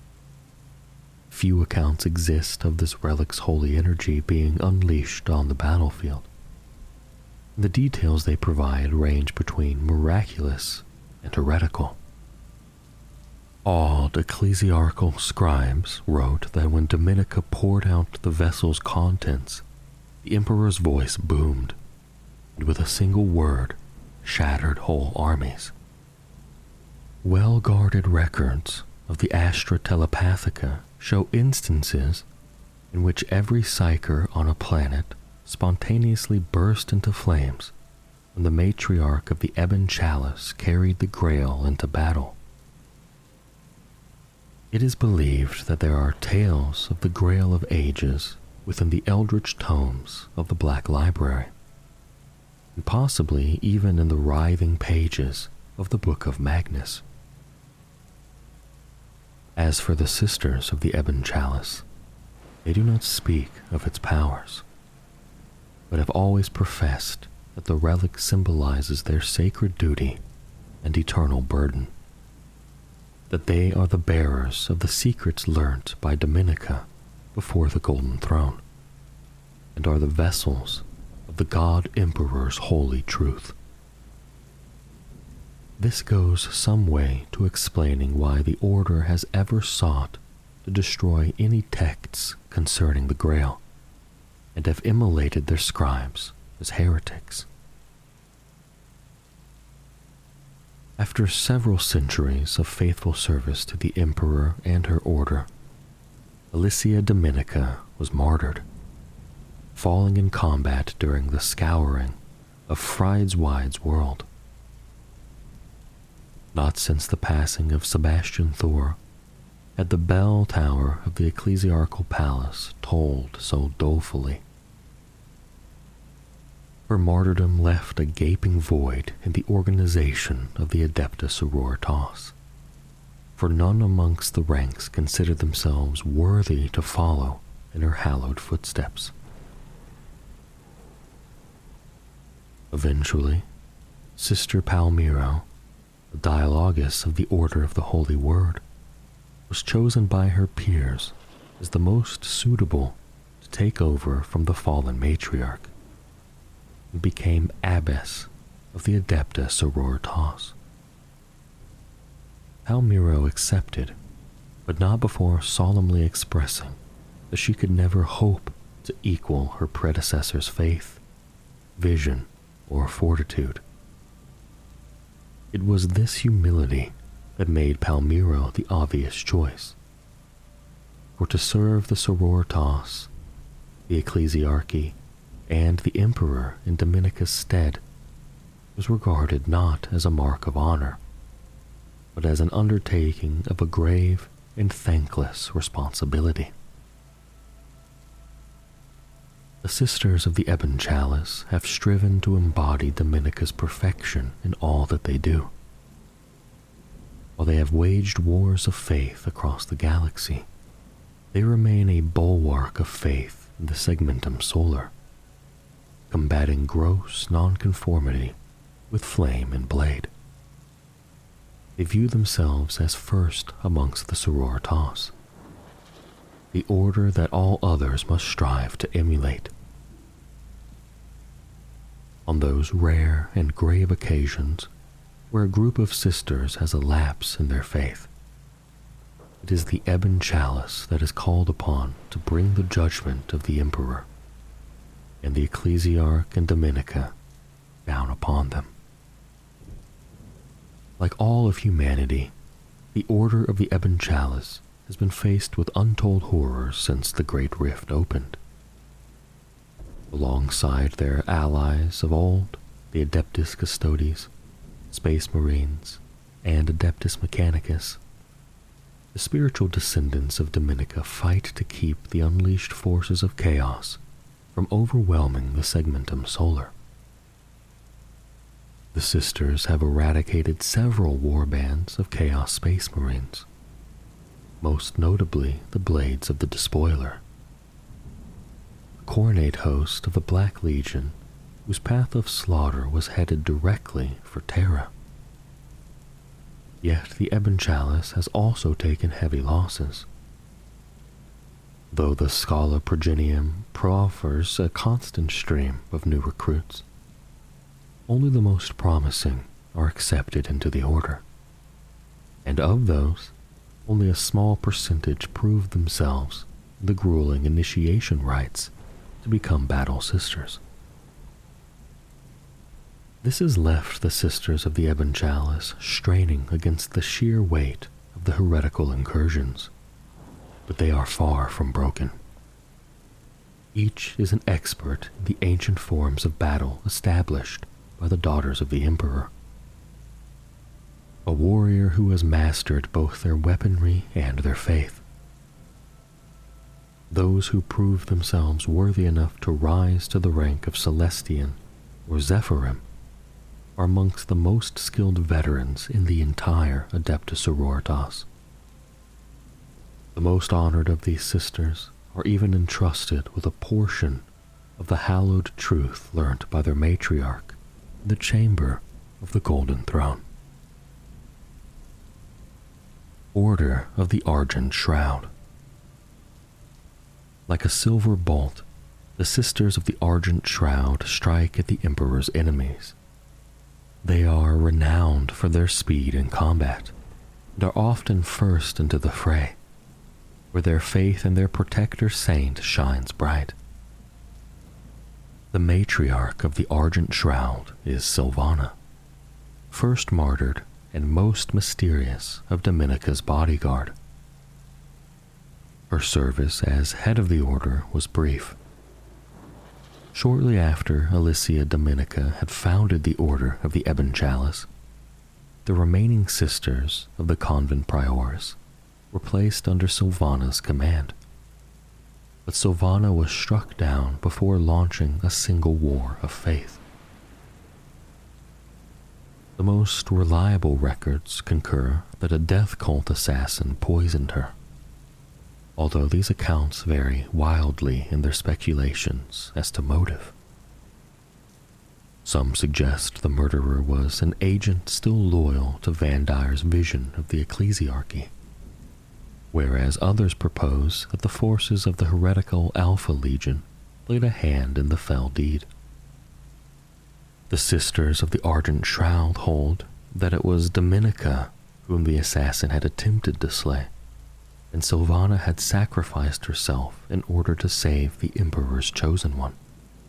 Few accounts exist of this relic's holy energy being unleashed on the battlefield. The details they provide range between miraculous and heretical. Awed ecclesiarchal scribes wrote that when Dominica poured out the vessel's contents, the Emperor's voice boomed, and with a single word, shattered whole armies. Well-guarded records of the Astra Telepathica show instances in which every psyker on a planet spontaneously burst into flames when the matriarch of the Ebon Chalice carried the Grail into battle. It is believed that there are tales of the Grail of Ages within the eldritch tomes of the Black Library, and possibly even in the writhing pages of the Book of Magnus. As for the Sisters of the Ebon Chalice, they do not speak of its powers, but have always professed that the relic symbolizes their sacred duty and eternal burden, that they are the bearers of the secrets learnt by Dominica before the Golden Throne, and are the vessels of the God Emperor's holy truth. This goes some way to explaining why the Order has ever sought to destroy any texts concerning the Grail, and have immolated their scribes as heretics. After several centuries of faithful service to the Emperor and her Order, Alicia Dominica was martyred, falling in combat during the scouring of Friedeswide's world. Not since the passing of Sebastian Thor had the bell tower of the ecclesiarchal palace tolled so dolefully. Her martyrdom left a gaping void in the organization of the Adeptus Sororitas, for none amongst the ranks considered themselves worthy to follow in her hallowed footsteps. Eventually, Sister Palmiro, a dialogus of the Order of the Holy Word, was chosen by her peers as the most suitable to take over from the fallen matriarch, and became abbess of the Adeptus Sororitas. Palmiro accepted, but not before solemnly expressing that she could never hope to equal her predecessor's faith, vision, or fortitude. It was this humility that made Palmiro the obvious choice, for to serve the Sororitas, the Ecclesiarchy, and the Emperor in Dominica's stead was regarded not as a mark of honor, but as an undertaking of a grave and thankless responsibility. The Sisters of the Ebon Chalice have striven to embody Dominica's perfection in all that they do. While they have waged wars of faith across the galaxy, they remain a bulwark of faith in the Segmentum Solar, combating gross nonconformity with flame and blade. They view themselves as first amongst the Sororitas, the order that all others must strive to emulate. On those rare and grave occasions where a group of sisters has a lapse in their faith, it is the Ebon Chalice that is called upon to bring the judgment of the Emperor and the Ecclesiarch and Dominica down upon them. Like all of humanity, the Order of the Ebon Chalice has been faced with untold horrors since the Great Rift opened. Alongside their allies of old, the Adeptus Custodes, Space Marines, and Adeptus Mechanicus, the spiritual descendants of Dominica fight to keep the unleashed forces of chaos from overwhelming the Segmentum Solar. The Sisters have eradicated several warbands of Chaos Space Marines, most notably the Blades of the Despoiler coronate host of the Black Legion, whose path of slaughter was headed directly for Terra. Yet the Ebon Chalice has also taken heavy losses. Though the Scala Progenium proffers a constant stream of new recruits, only the most promising are accepted into the order, and of those, only a small percentage prove themselves the grueling initiation rites to become battle sisters. This has left the Sisters of the Ebon Chalice straining against the sheer weight of the heretical incursions, but they are far from broken. Each is an expert in the ancient forms of battle established by the Daughters of the Emperor, a warrior who has mastered both their weaponry and their faith. Those who prove themselves worthy enough to rise to the rank of Celestian or Zephyrim are amongst the most skilled veterans in the entire Adeptus Sororitas. The most honored of these sisters are even entrusted with a portion of the hallowed truth learnt by their matriarch in the chamber of the Golden Throne. Order of the Argent Shroud. Like a silver bolt, the Sisters of the Argent Shroud strike at the Emperor's enemies. They are renowned for their speed in combat, and are often first into the fray, where their faith in their protector saint shines bright. The matriarch of the Argent Shroud is Sylvana, first martyred and most mysterious of Dominica's bodyguard. Her service as head of the order was brief. Shortly after Alicia Dominica had founded the Order of the Ebon Chalice, the remaining sisters of the convent priors were placed under Sylvana's command. But Sylvana was struck down before launching a single war of faith. The most reliable records concur that a death cult assassin poisoned her, although these accounts vary wildly in their speculations as to motive. Some suggest the murderer was an agent still loyal to Vandire's vision of the ecclesiarchy, whereas others propose that the forces of the heretical Alpha Legion played a hand in the fell deed. The Sisters of the Argent Shroud hold that it was Dominica whom the assassin had attempted to slay, and Sylvana had sacrificed herself in order to save the Emperor's chosen one.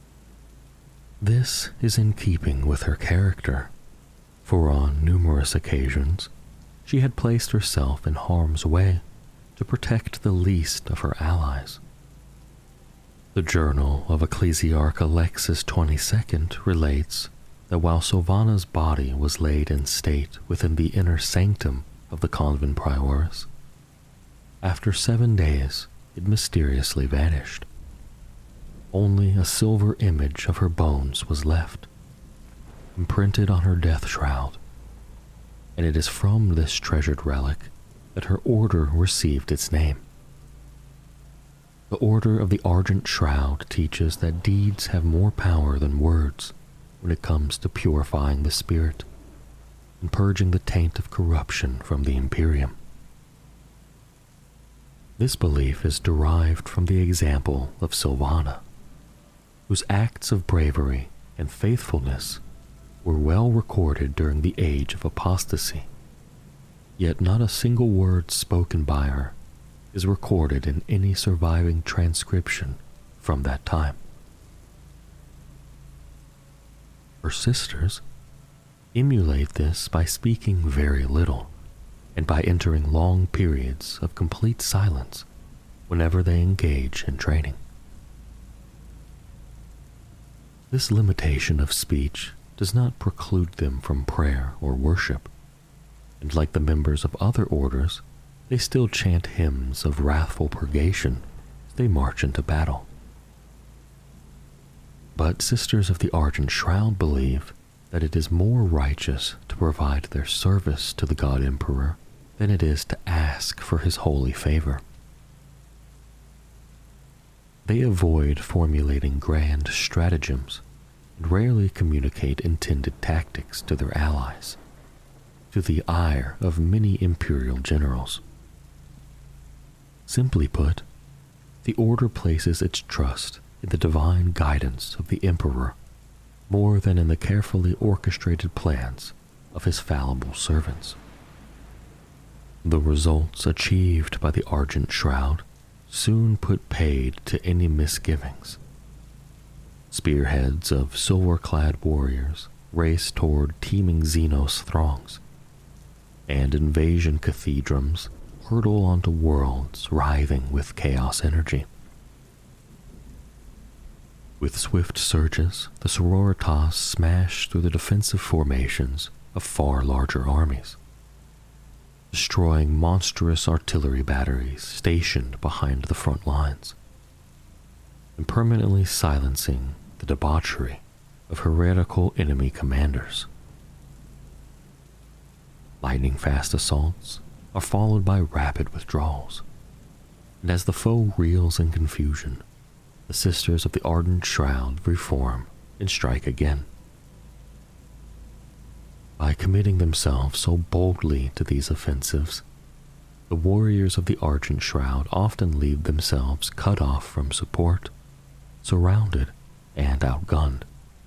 This is in keeping with her character, for on numerous occasions she had placed herself in harm's way to protect the least of her allies. The Journal of Ecclesiarch Alexis the twenty-second relates that while Sylvana's body was laid in state within the inner sanctum of the convent prioress, after seven days it mysteriously vanished. Only a silver image of her bones was left, imprinted on her death shroud, and it is from this treasured relic that her order received its name. The Order of the Argent Shroud teaches that deeds have more power than words when it comes to purifying the spirit and purging the taint of corruption from the Imperium. This belief is derived from the example of Sylvana, whose acts of bravery and faithfulness were well recorded during the age of apostasy, yet not a single word spoken by her is recorded in any surviving transcription from that time. Her sisters emulate this by speaking very little and by entering long periods of complete silence whenever they engage in training. This limitation of speech does not preclude them from prayer or worship, and like the members of other orders, they still chant hymns of wrathful purgation as they march into battle. But Sisters of the Argent Shroud believe that it is more righteous to provide their service to the God Emperor than it is to ask for his holy favor. They avoid formulating grand stratagems and rarely communicate intended tactics to their allies, to the ire of many imperial generals. Simply put, the Order places its trust in the divine guidance of the Emperor more than in the carefully orchestrated plans of his fallible servants. The results achieved by the Argent Shroud soon put paid to any misgivings. Spearheads of silver-clad warriors raced toward teeming Xenos throngs, and invasion cathedrals hurtle onto worlds writhing with chaos energy. With swift surges, the Sororitas smash through the defensive formations of far larger armies, destroying monstrous artillery batteries stationed behind the front lines, and permanently silencing the debauchery of heretical enemy commanders. Lightning-fast assaults are followed by rapid withdrawals, and as the foe reels in confusion, the Sisters of the Ardent Shroud reform and strike again. By committing themselves so boldly to these offensives, the warriors of the Argent Shroud often leave themselves cut off from support, surrounded and outgunned.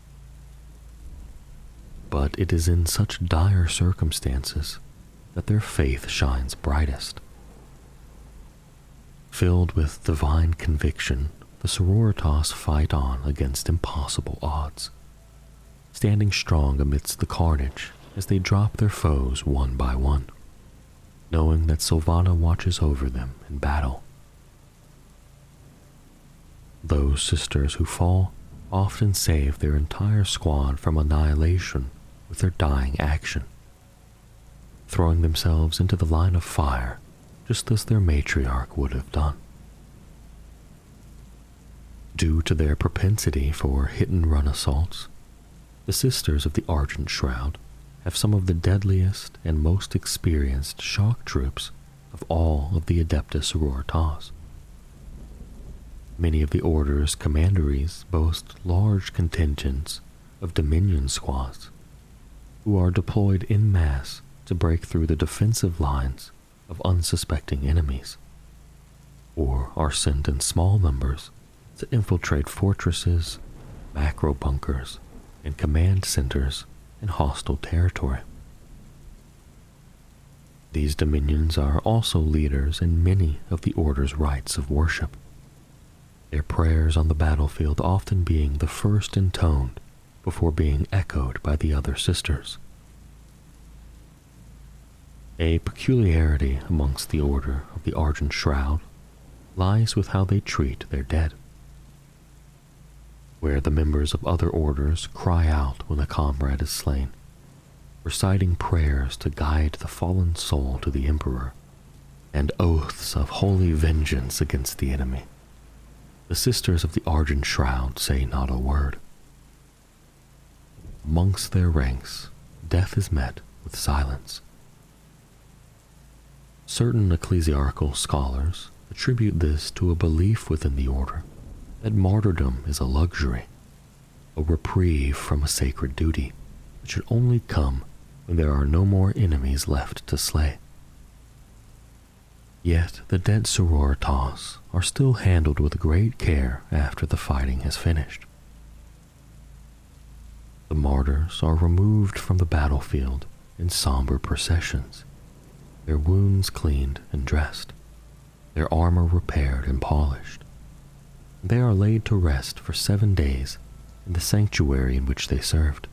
But it is in such dire circumstances that their faith shines brightest. Filled with divine conviction, the Sororitas fight on against impossible odds, standing strong amidst the carnage as they drop their foes one by one, knowing that Sylvana watches over them in battle. Those sisters who fall often save their entire squad from annihilation with their dying action, throwing themselves into the line of fire just as their matriarch would have done. Due to their propensity for hit-and-run assaults, the Sisters of the Argent Shroud have some of the deadliest and most experienced shock troops of all of the Adeptus Sororitas. Many of the Order's commanderies boast large contingents of Dominion squads, who are deployed en masse to break through the defensive lines of unsuspecting enemies, or are sent in small numbers to infiltrate fortresses, macro bunkers, and command centers in hostile territory. These dominions are also leaders in many of the Order's rites of worship, their prayers on the battlefield often being the first intoned before being echoed by the other sisters. A peculiarity amongst the Order of the Argent Shroud lies with how they treat their dead. Where the members of other orders cry out when a comrade is slain, reciting prayers to guide the fallen soul to the Emperor, and oaths of holy vengeance against the enemy, the Sisters of the Argent Shroud say not a word. Amongst their ranks, death is met with silence. Certain ecclesiarchal scholars attribute this to a belief within the Order that martyrdom is a luxury, a reprieve from a sacred duty that should only come when there are no more enemies left to slay. Yet the dead Sororitas are still handled with great care after the fighting has finished. The martyrs are removed from the battlefield in somber processions, their wounds cleaned and dressed, their armor repaired and polished. They are laid to rest for seven days in the sanctuary in which they served.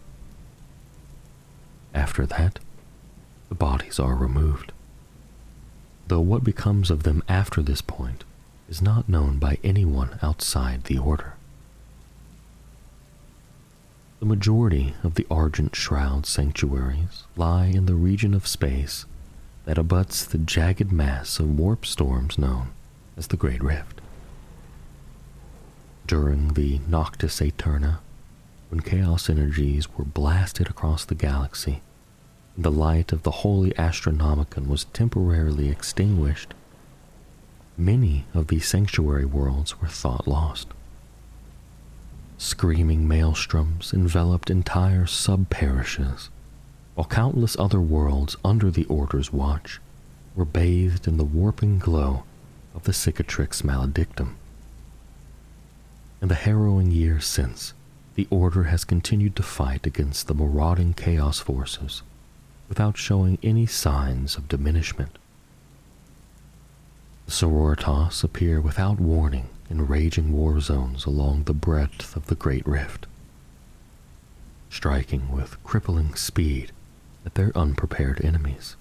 After that, the bodies are removed, though what becomes of them after this point is not known by anyone outside the Order. The majority of the Argent Shroud sanctuaries lie in the region of space that abuts the jagged mass of warp storms known as the Great Rift. During the Noctis Aeterna, when chaos energies were blasted across the galaxy, and the light of the Holy Astronomicon was temporarily extinguished, many of these sanctuary worlds were thought lost. Screaming maelstroms enveloped entire sub-parishes, while countless other worlds under the Order's watch were bathed in the warping glow of the Cicatrix Maledictum. In the harrowing years since, the Order has continued to fight against the marauding chaos forces without showing any signs of diminishment. The Sororitas appear without warning in raging war zones along the breadth of the Great Rift, striking with crippling speed at their unprepared enemies.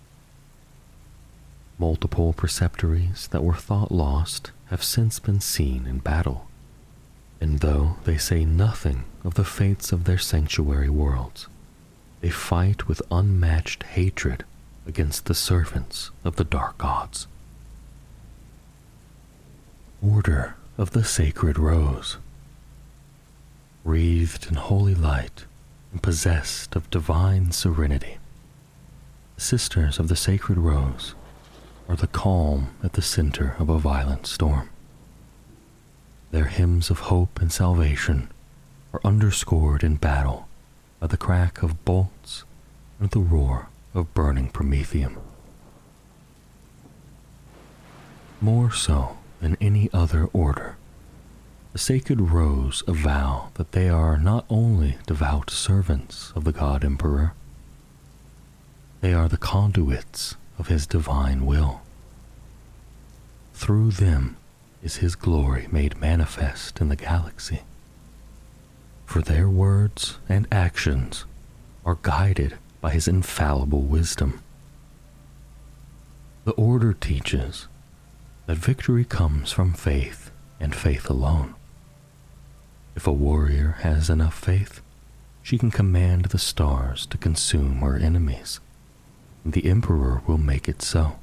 Multiple preceptories that were thought lost have since been seen in battle, and though they say nothing of the fates of their sanctuary worlds, they fight with unmatched hatred against the servants of the Dark Gods. Order of the Sacred Rose. Wreathed in holy light and possessed of divine serenity, the Sisters of the Sacred Rose are the calm at the center of a violent storm. Their hymns of hope and salvation are underscored in battle by the crack of bolts and the roar of burning promethium. More so than any other order, the Sacred Rose avow that they are not only devout servants of the God Emperor, they are the conduits of his divine will. Through them is his glory made manifest in the galaxy. For their words and actions are guided by his infallible wisdom. The Order teaches that victory comes from faith and faith alone. If a warrior has enough faith, she can command the stars to consume her enemies, and the Emperor will make it so.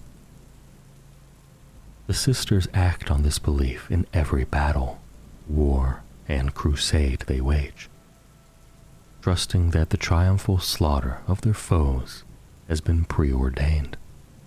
The Sisters act on this belief in every battle, war, and crusade they wage, trusting that the triumphal slaughter of their foes has been preordained.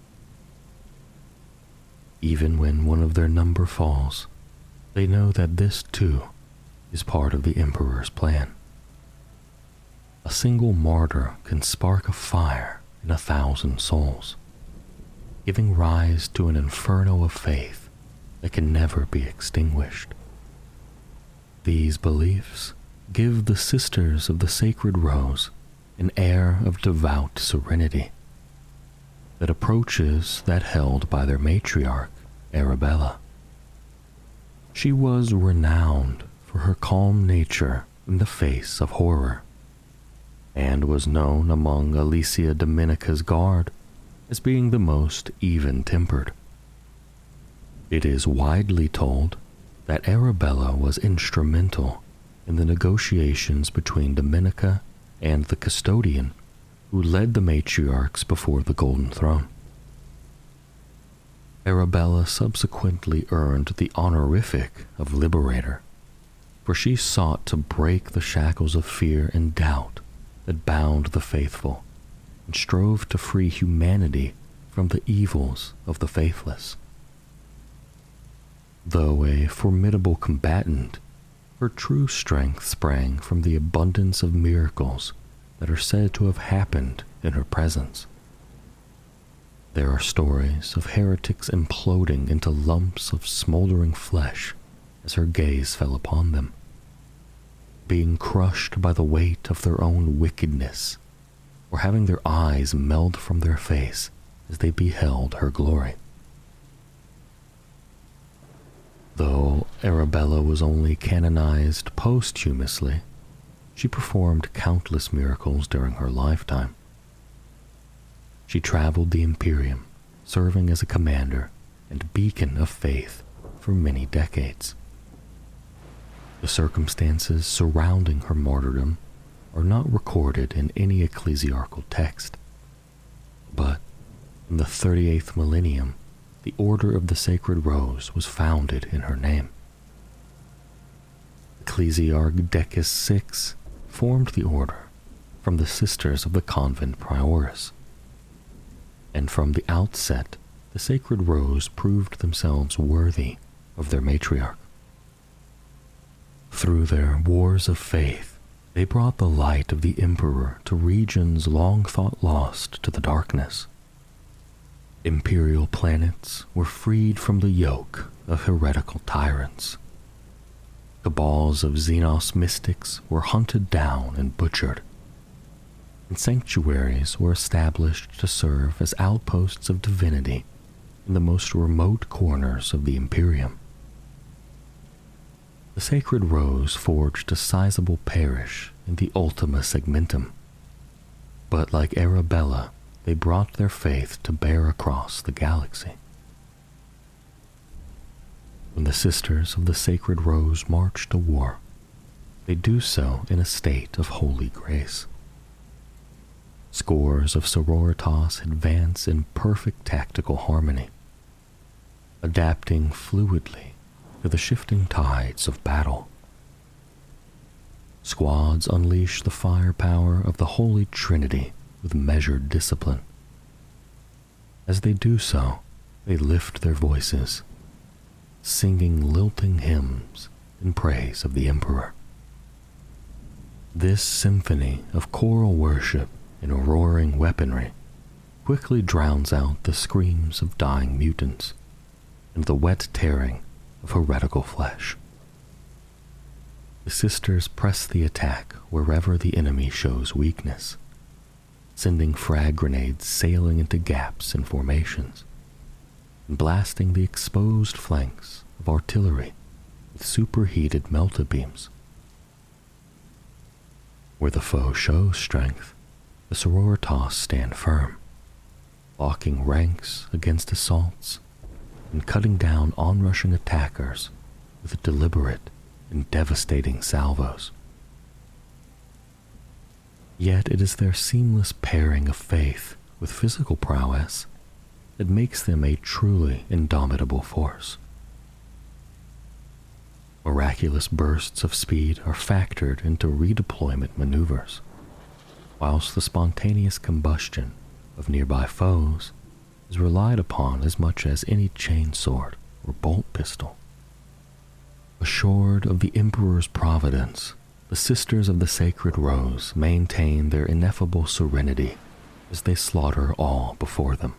Even when one of their number falls, they know that this too is part of the Emperor's plan. A single martyr can spark a fire in a thousand souls, giving rise to an inferno of faith that can never be extinguished. These beliefs give the Sisters of the Sacred Rose an air of devout serenity that approaches that held by their matriarch, Arabella. She was renowned for her calm nature in the face of horror, and was known among Alesia Dominica's guard as being the most even-tempered. It is widely told that Arabella was instrumental in the negotiations between Dominica and the custodian who led the matriarchs before the Golden Throne. Arabella subsequently earned the honorific of Liberator, for she sought to break the shackles of fear and doubt that bound the faithful, and strove to free humanity from the evils of the faithless. Though a formidable combatant, her true strength sprang from the abundance of miracles that are said to have happened in her presence. There are stories of heretics imploding into lumps of smoldering flesh as her gaze fell upon them, being crushed by the weight of their own wickedness, or having their eyes meld from their face as they beheld her glory. Though Arabella was only canonized posthumously, she performed countless miracles during her lifetime. She traveled the Imperium, serving as a commander and beacon of faith for many decades. The circumstances surrounding her martyrdom are not recorded in any ecclesiarchal text, but in the thirty-eighth millennium, the Order of the Sacred Rose was founded in her name. Ecclesiarch Decus the sixth formed the order from the Sisters of the Convent Prioris, and from the outset, the Sacred Rose proved themselves worthy of their matriarch. Through their wars of faith, they brought the light of the Emperor to regions long thought lost to the darkness. Imperial planets were freed from the yoke of heretical tyrants. Cabals of Xenos mystics were hunted down and butchered, and sanctuaries were established to serve as outposts of divinity in the most remote corners of the Imperium. The Sacred Rose forged a sizable parish in the Ultima Segmentum, but like Arabella, they brought their faith to bear across the galaxy. When the Sisters of the Sacred Rose march to war, they do so in a state of holy grace. Scores of Sororitas advance in perfect tactical harmony, adapting fluidly to the shifting tides of battle. Squads unleash the firepower of the Holy Trinity with measured discipline. As they do so, they lift their voices, singing lilting hymns in praise of the Emperor. This symphony of choral worship and roaring weaponry quickly drowns out the screams of dying mutants and the wet tearing of heretical flesh. The Sisters press the attack wherever the enemy shows weakness, sending frag grenades sailing into gaps and formations, and blasting the exposed flanks of artillery with superheated melta beams. Where the foe shows strength, the Sororitas stand firm, locking ranks against assaults and cutting down onrushing attackers with deliberate and devastating salvos. Yet it is their seamless pairing of faith with physical prowess that makes them a truly indomitable force. Miraculous bursts of speed are factored into redeployment maneuvers, whilst the spontaneous combustion of nearby foes is relied upon as much as any chainsword or bolt pistol. Assured of the Emperor's providence, the Sisters of the Sacred Rose maintain their ineffable serenity as they slaughter all before them.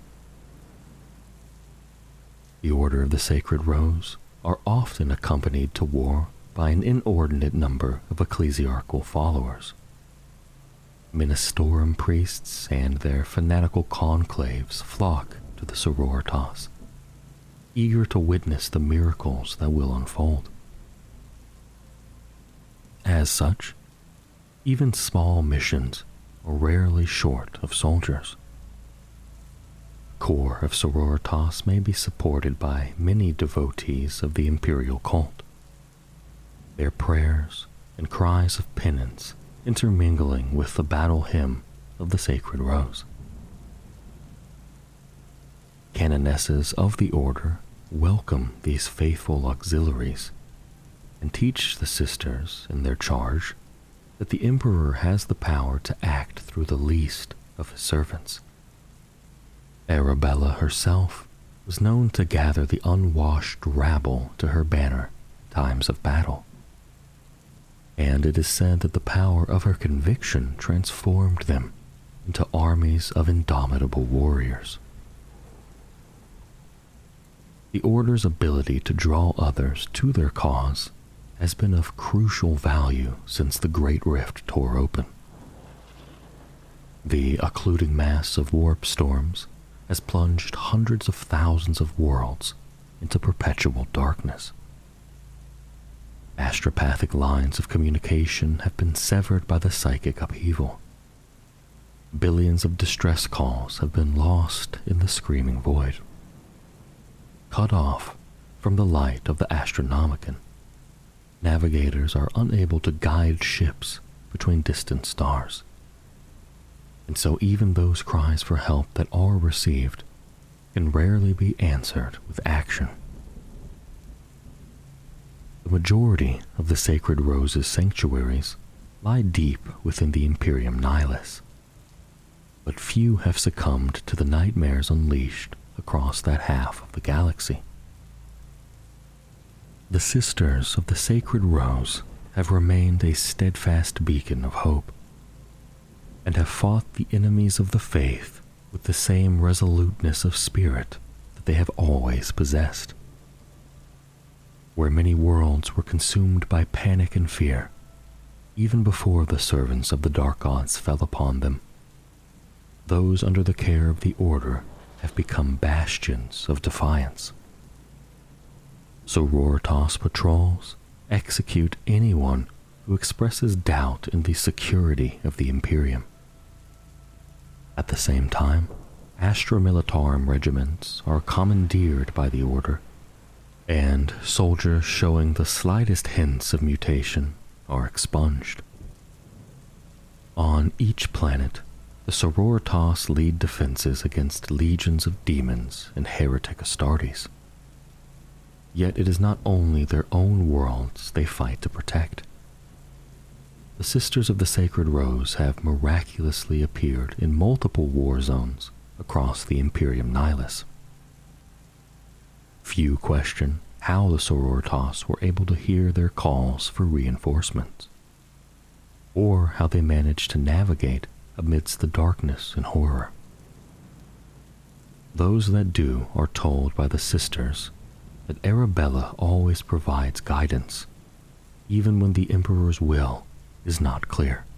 The Order of the Sacred Rose are often accompanied to war by an inordinate number of ecclesiarchal followers. Ministorum priests and their fanatical conclaves flock to the Sororitas, eager to witness the miracles that will unfold. As such, even small missions are rarely short of soldiers. The core of Sororitas may be supported by many devotees of the imperial cult, their prayers and cries of penance intermingling with the battle hymn of the Sacred Rose. Canonesses of the Order welcome these faithful auxiliaries and teach the Sisters in their charge that the Emperor has the power to act through the least of his servants. Arabella herself was known to gather the unwashed rabble to her banner in times of battle, and it is said that the power of her conviction transformed them into armies of indomitable warriors. The Order's ability to draw others to their cause has been of crucial value since the Great Rift tore open. The occluding mass of warp storms has plunged hundreds of thousands of worlds into perpetual darkness. Astropathic lines of communication have been severed by the psychic upheaval. Billions of distress calls have been lost in the screaming void. Cut off from the light of the Astronomicon, navigators are unable to guide ships between distant stars, and so even those cries for help that are received can rarely be answered with action. The majority of the Sacred Rose's sanctuaries lie deep within the Imperium Nihilus, but few have succumbed to the nightmares unleashed across that half of the galaxy. The Sisters of the Sacred Rose have remained a steadfast beacon of hope, and have fought the enemies of the faith with the same resoluteness of spirit that they have always possessed. Where many worlds were consumed by panic and fear, even before the servants of the Dark Gods fell upon them, those under the care of the Order have become bastions of defiance. Sororitas patrols execute anyone who expresses doubt in the security of the Imperium. At the same time, Astra Militarum regiments are commandeered by the Order, and soldiers showing the slightest hints of mutation are expunged. On each planet, the Sororitas lead defenses against legions of demons and heretic Astartes. Yet it is not only their own worlds they fight to protect. The Sisters of the Sacred Rose have miraculously appeared in multiple war zones across the Imperium Nihilus. Few question how the Sororitas were able to hear their calls for reinforcements, or how they managed to navigate amidst the darkness and horror. Those that do are told by the Sisters that Arabella always provides guidance, even when the Emperor's will is not clear.